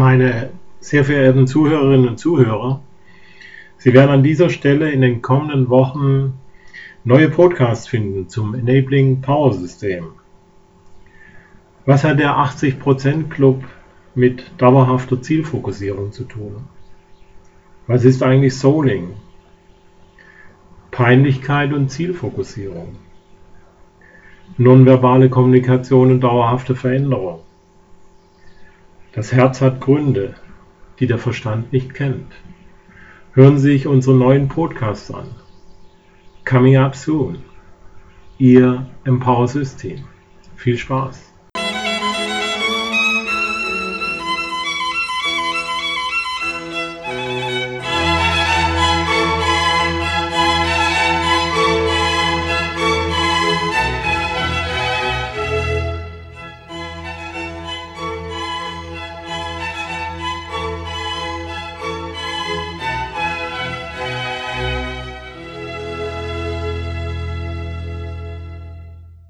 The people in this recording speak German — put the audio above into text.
Meine sehr verehrten Zuhörerinnen und Zuhörer, Sie werden an dieser Stelle in den kommenden Wochen neue Podcasts finden zum Enabling Power System. Was hat der 80% Club mit dauerhafter Zielfokussierung zu tun? Was ist eigentlich Souling? Peinlichkeit und Zielfokussierung. Nonverbale Kommunikation und dauerhafte Veränderung. Das Herz hat Gründe, die der Verstand nicht kennt. Hören Sie sich unsere neuen Podcasts an. Coming up soon. Ihr Empower System. Viel Spaß!